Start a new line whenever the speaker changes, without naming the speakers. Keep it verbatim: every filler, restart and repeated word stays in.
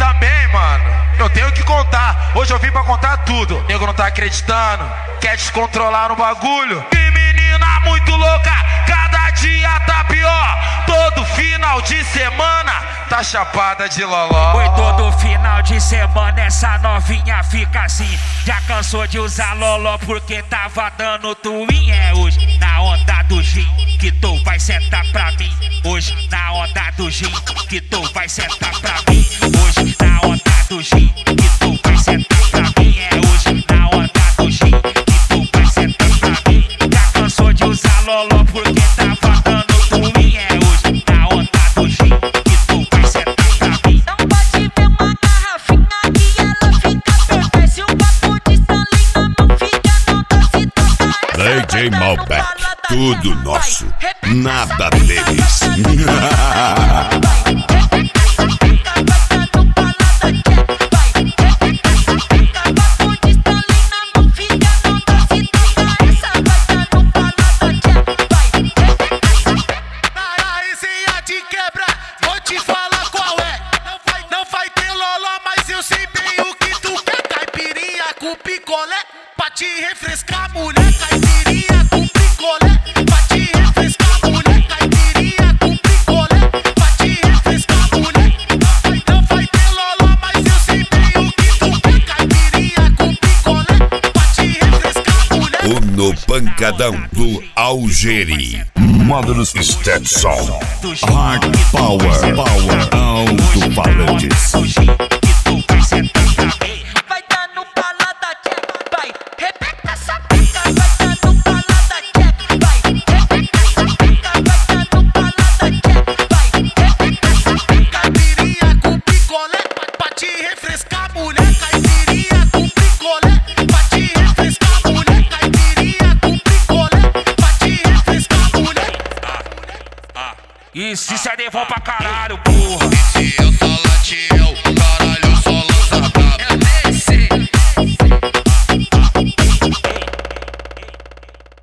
também, mano. Eu tenho que contar. Hoje eu vim pra contar tudo. O nego não tá acreditando. Quer descontrolar no bagulho. Que menina muito louca. Cada dia tá pior. Todo final de semana tá chapada de loló.
Oi, todo final de semana essa novinha fica assim. Já cansou de usar loló porque tava dando twin. É hoje na onda do gin que tu vai sentar pra mim. Hoje na onda do gin que tu vai sentar pra mim. Hoje na onda do gin que tu vai sentar pra mim. É hoje na onda do gin que tu vai sentar pra mim. Já cansou de usar loló porque tava dando twin. É hoje na onda do gin que tu vai sentar pra mim.
Não pode ver uma garrafinha que ela fica perfeita. Se o papo de Stanley na mão fica, não dá se tocar.
D J Malbec, tudo nosso, nada deles.
Picolé, pra te refrescar, mulher. Caipirinha com picolé, pra te refrescar, mulher. Caipirinha com picolé, pra te refrescar, mulher. Não vai ter loló, mas eu sei bem o que tu quer. Caipirinha com picolé, pra te refrescar, mulher.
O no pancadão do Algeri. Módulos Stetson. Hard Power, Power, alto-falantes.
Isso, isso é devol pra caralho, porra.
Se eu sou latino,